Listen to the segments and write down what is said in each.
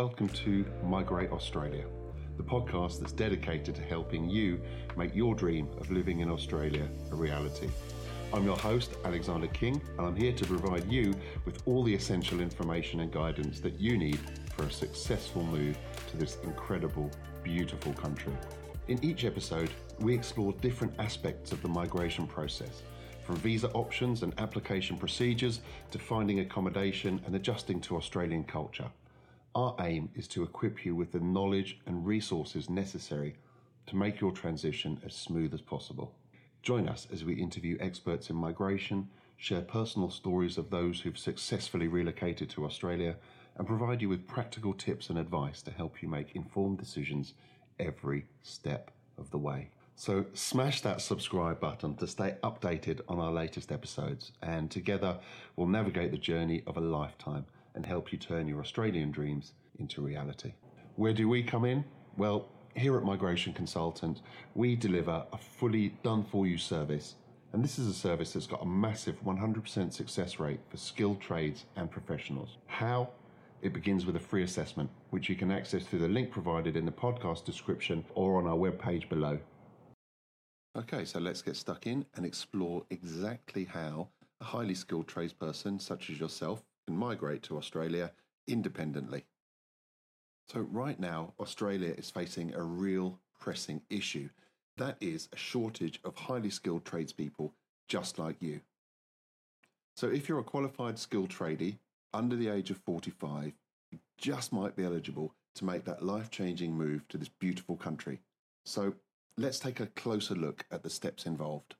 Welcome to Migrate Australia, the podcast that's dedicated to helping you make your dream of living in Australia a reality. I'm your host, Alexander King, and I'm here to provide you with all the essential information and guidance that you need for a successful move to this incredible, beautiful country. In each episode, we explore different aspects of the migration process, from visa options and application procedures to finding accommodation and adjusting to Australian culture. Our aim is to equip you with the knowledge and resources necessary to make your transition as smooth as possible. Join us as we interview experts in migration, share personal stories of those who've successfully relocated to Australia, and provide you with practical tips and advice to help you make informed decisions every step of the way. So smash that subscribe button to stay updated on our latest episodes, and together we'll navigate the journey of a lifetime and help you turn your Australian dreams into reality. Where do we come in? Well, here at Migration Consultant, we deliver a fully done-for-you service, and this is a service that's got a massive 100% success rate for skilled trades and professionals. How? It begins with a free assessment, which you can access through the link provided in the podcast description or on our webpage below. Okay, so let's get stuck in and explore exactly how a highly skilled tradesperson such as yourself can migrate to Australia independently. So right now, Australia is facing a real pressing issue. That is a shortage of highly skilled tradespeople just like you. So if you're a qualified skilled tradie under the age of 45, you just might be eligible to make that life-changing move to this beautiful country. So let's take a closer look at the steps involved.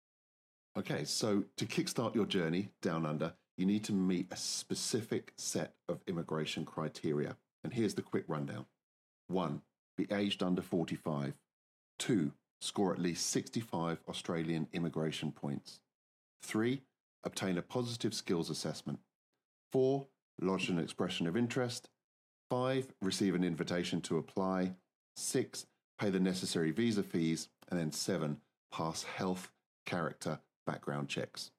Okay, so to kickstart your journey down under, you need to meet a specific set of immigration criteria. And here's the quick rundown. 1. Be aged under 45. 2. Score at least 65 Australian immigration points. 3. Obtain a positive skills assessment. 4. Lodge an expression of interest. 5. Receive an invitation to apply. 6. Pay the necessary visa fees. And then 7. Pass health, character, background checks.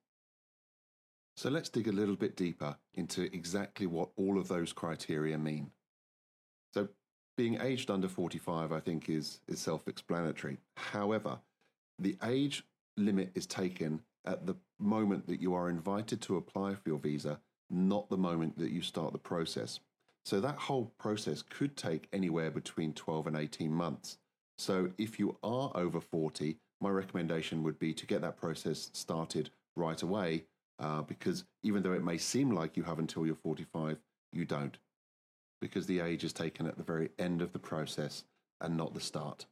So let's dig a little bit deeper into exactly what all of those criteria mean. So being aged under 45, I think, is self-explanatory. However, the age limit is taken at the moment that you are invited to apply for your visa, not the moment that you start the process. So that whole process could take anywhere between 12 and 18 months. So if you are over 40, my recommendation would be to get that process started right away, because even though it may seem like you have until you're 45, you don't, because the age is taken at the very end of the process and not the start.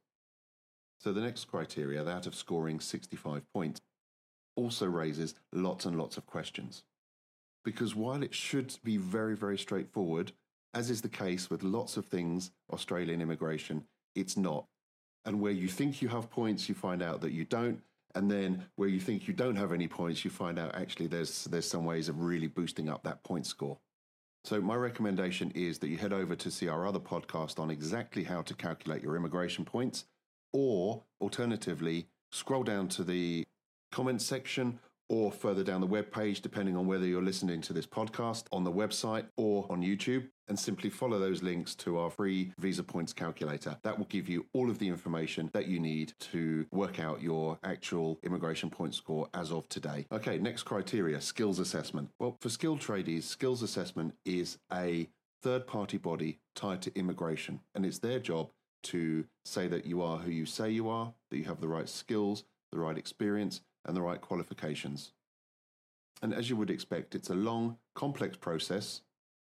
So the next criteria, that of scoring 65 points, also raises lots and lots of questions. Because while it should be very, very straightforward, as is the case with lots of things Australian immigration, it's not. And where you think you have points, you find out that you don't. And then where you think you don't have any points, you find out actually there's some ways of really boosting up that point score. So my recommendation is that you head over to see our other podcast on exactly how to calculate your immigration points, or alternatively, scroll down to the comments section or further down the webpage, depending on whether you're listening to this podcast on the website or on YouTube, and simply follow those links to our free visa points calculator. That will give you all of the information that you need to work out your actual immigration point score as of today. Okay, next criteria, skills assessment. Well, for skilled tradies, skills assessment is a third-party body tied to immigration, and it's their job to say that you are who you say you are, that you have the right skills, the right experience, and the right qualifications. And as you would expect, it's a long, complex process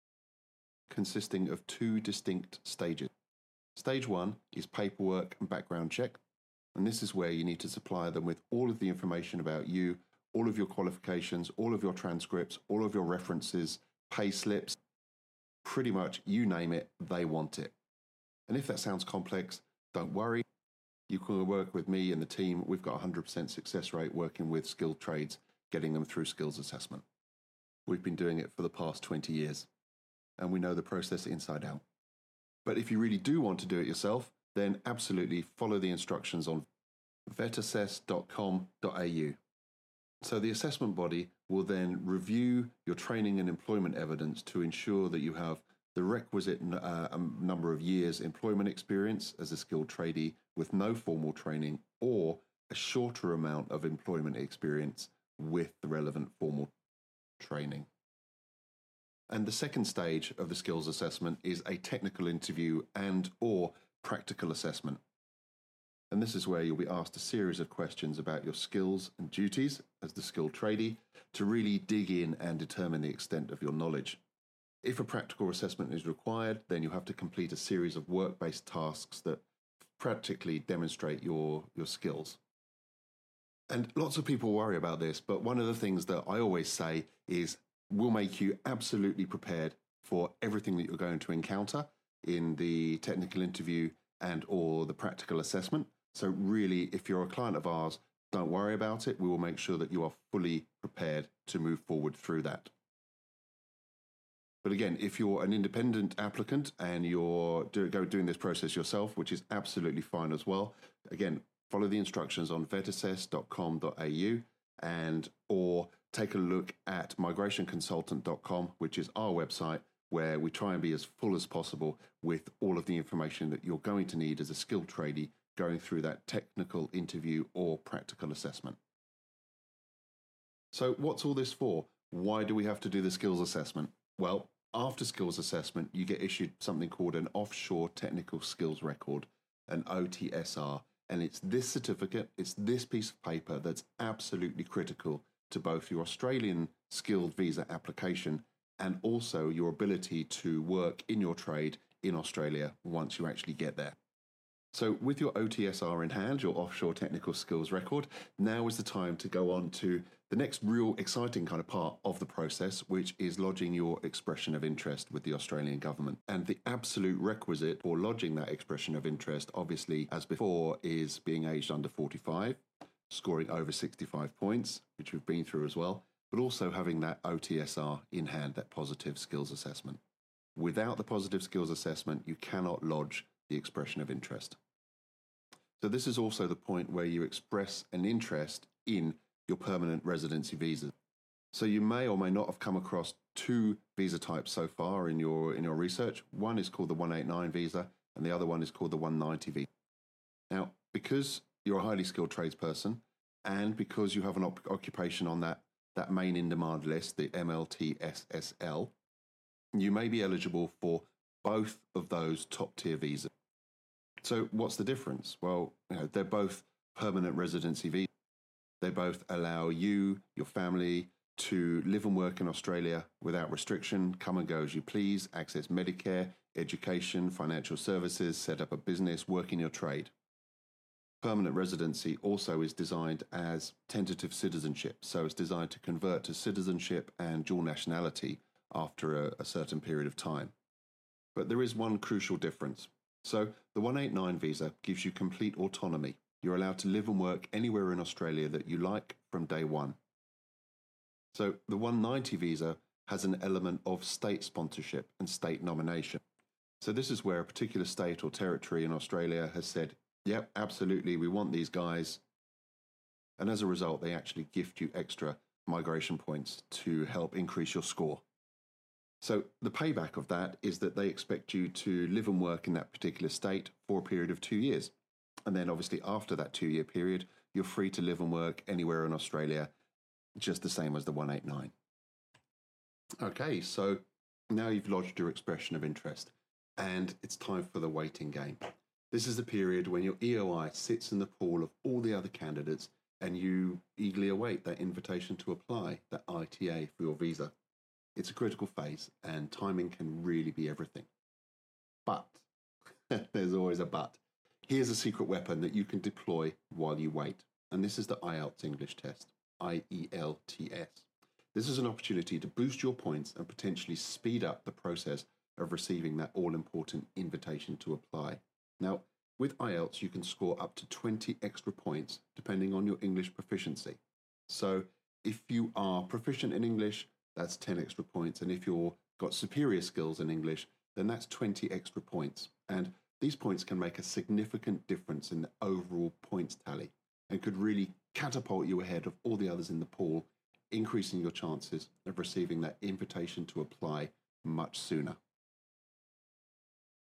consisting of 2 distinct stages. Stage 1 is paperwork and background check, and this is where you need to supply them with all of the information about you, all of your qualifications, all of your transcripts, all of your references, pay slips, pretty much you name it, they want it. And if that sounds complex, don't worry. You can work with me and the team. We've got a 100% success rate working with skilled trades, getting them through skills assessment. We've been doing it for the past 20 years, and we know the process inside out. But if you really do want to do it yourself, then absolutely follow the instructions on vetassess.com.au. So the assessment body will then review your training and employment evidence to ensure that you have the requisite number of years employment experience as a skilled tradie with no formal training, or a shorter amount of employment experience with the relevant formal training. And the second stage of the skills assessment is a technical interview and or practical assessment. And this is where you'll be asked a series of questions about your skills and duties as the skilled tradie to really dig in and determine the extent of your knowledge. If a practical assessment is required, then you have to complete a series of work-based tasks that practically demonstrate your skills. And lots of people worry about this, but one of the things that I always say is we'll make you absolutely prepared for everything that you're going to encounter in the technical interview and or the practical assessment. So really, if you're a client of ours, don't worry about it. We will make sure that you are fully prepared to move forward through that. But again, if you're an independent applicant and you're doing this process yourself, which is absolutely fine as well, again, follow the instructions on vetassess.com.au and or take a look at migrationconsultant.com, which is our website, where we try and be as full as possible with all of the information that you're going to need as a skilled tradie going through that technical interview or practical assessment. So what's all this for? Why do we have to do the skills assessment? Well, after skills assessment, you get issued something called an Offshore Technical Skills Record, an OTSR, and it's this certificate, it's this piece of paper that's absolutely critical to both your Australian skilled visa application and also your ability to work in your trade in Australia once you actually get there. So with your OTSR in hand, your Offshore Technical Skills Record, now is the time to go on to the next real exciting kind of part of the process, which is lodging your expression of interest with the Australian government. And the absolute requisite for lodging that expression of interest, obviously, as before, is being aged under 45, scoring over 65 points, which we've been through as well, but also having that OTSR in hand, that positive skills assessment. Without the positive skills assessment, you cannot lodge the expression of interest. So this is also the point where you express an interest in your permanent residency visa. So you may or may not have come across two visa types so far in your research. One is called the 189 visa and the other one is called the 190 visa. Now, because you're a highly skilled tradesperson and because you have an occupation on that main in-demand list, the MLTSSL, you may be eligible for both of those top-tier visas. So what's the difference? Well, they're both permanent residency visas. They both allow you, your family, to live and work in Australia without restriction, come and go as you please, access Medicare, education, financial services, set up a business, work in your trade. Permanent residency also is designed as tentative citizenship, so it's designed to convert to citizenship and dual nationality after a certain period of time. But there is one crucial difference. So the 189 visa gives you complete autonomy. You're allowed to live and work anywhere in Australia that you like from day one. So the 190 visa has an element of state sponsorship and state nomination. So this is where a particular state or territory in Australia has said, yep, absolutely, we want these guys. And as a result, they actually gift you extra migration points to help increase your score. So the payback of that is that they expect you to live and work in that particular state for a period of 2 years. And then obviously after that 2-year period, you're free to live and work anywhere in Australia, just the same as the 189. Okay, so now you've lodged your expression of interest and it's time for the waiting game. This is the period when your EOI sits in the pool of all the other candidates and you eagerly await that invitation to apply, that ITA for your visa. It's a critical phase and timing can really be everything. But, there's always a but. Here's a secret weapon that you can deploy while you wait. And this is the IELTS English test, IELTS. This is an opportunity to boost your points and potentially speed up the process of receiving that all-important invitation to apply. Now, with IELTS, you can score up to 20 extra points depending on your English proficiency. So if you are proficient in English, that's 10 extra points. And if you've got superior skills in English, then that's 20 extra points. And these points can make a significant difference in the overall points tally and could really catapult you ahead of all the others in the pool, increasing your chances of receiving that invitation to apply much sooner.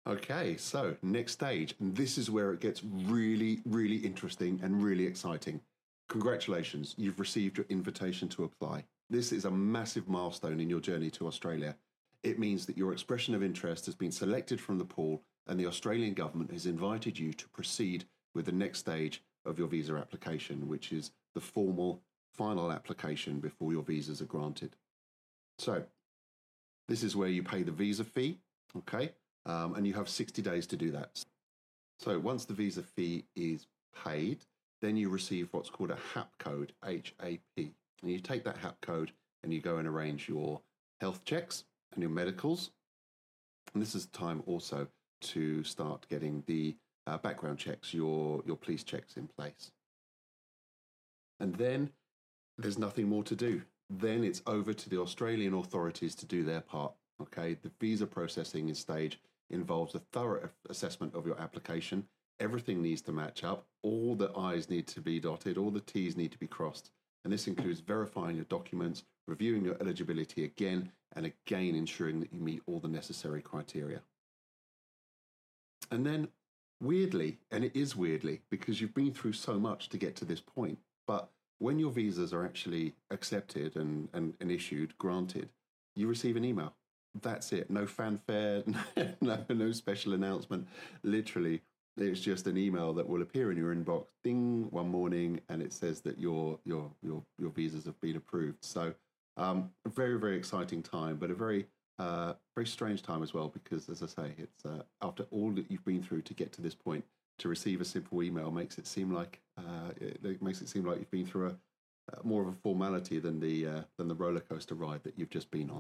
Okay, so next stage, and this is where it gets really, really interesting and really exciting. Congratulations, you've received your invitation to apply. This is a massive milestone in your journey to Australia. It means that your expression of interest has been selected from the pool, and the Australian government has invited you to proceed with the next stage of your visa application, which is the formal final application before your visas are granted. So this is where you pay the visa fee, okay? And you have 60 days to do that. So once the visa fee is paid, then you receive what's called a HAP code, HAP. And you take that HAP code and you go and arrange your health checks and your medicals. And this is time also to start getting the background checks, your police checks in place. And then there's nothing more to do. Then it's over to the Australian authorities to do their part. Okay, the visa processing stage involves a thorough assessment of your application. Everything needs to match up. All the I's need to be dotted. All the T's need to be crossed. And this includes verifying your documents, reviewing your eligibility again, and again ensuring that you meet all the necessary criteria. And then weirdly, and it is weirdly because you've been through so much to get to this point, but when your visas are actually accepted and issued, granted, you receive an email. That's it. No fanfare, no special announcement. Literally, it's just an email that will appear in your inbox, ding, one morning, and it says that your visas have been approved. So, a very, very exciting time, but a very strange time as well, because, as I say, it's after all that you've been through to get to this point, to receive a simple email makes it seem like you've been through a more of a formality than the roller coaster ride that you've just been on.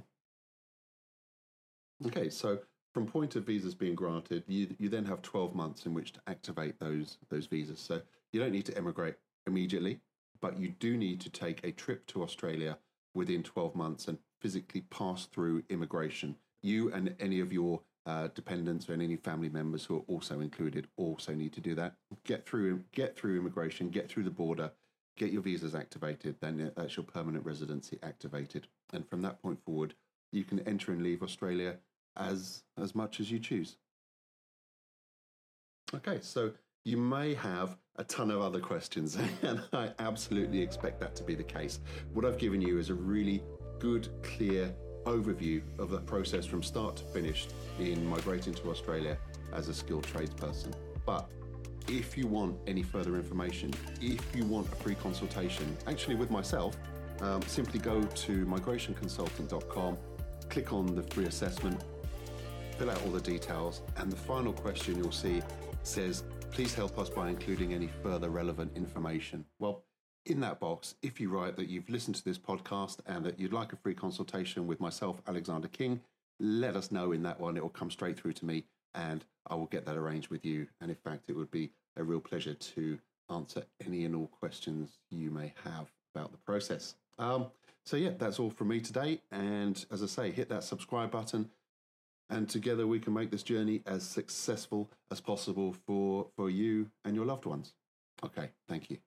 Okay, so from point of visas being granted, you then have 12 months in which to activate those visas. So you don't need to emigrate immediately, but you do need to take a trip to Australia within 12 months and physically pass through immigration. You and any of your dependents or any family members who are also included also need to do that. Get through immigration, get through the border, get your visas activated, then that's your permanent residency activated. And from that point forward, you can enter and leave Australia as much as you choose. Okay, so you may have a ton of other questions, and I absolutely expect that to be the case. What I've given you is a really good, clear overview of the process from start to finish in migrating to Australia as a skilled tradesperson. But if you want any further information, if you want a free consultation, actually with myself, simply go to migrationconsultant.com, click on the free assessment, fill out all the details, and the final question you'll see says, please help us by including any further relevant information. Well, in that box, if you write that you've listened to this podcast and that you'd like a free consultation with myself, Alexander King, let us know in that one. It will come straight through to me and I will get that arranged with you. And in fact, it would be a real pleasure to answer any and all questions you may have about the process. So yeah, that's all from me today. And as I say, hit that subscribe button and together we can make this journey as successful as possible for you and your loved ones. Okay, thank you.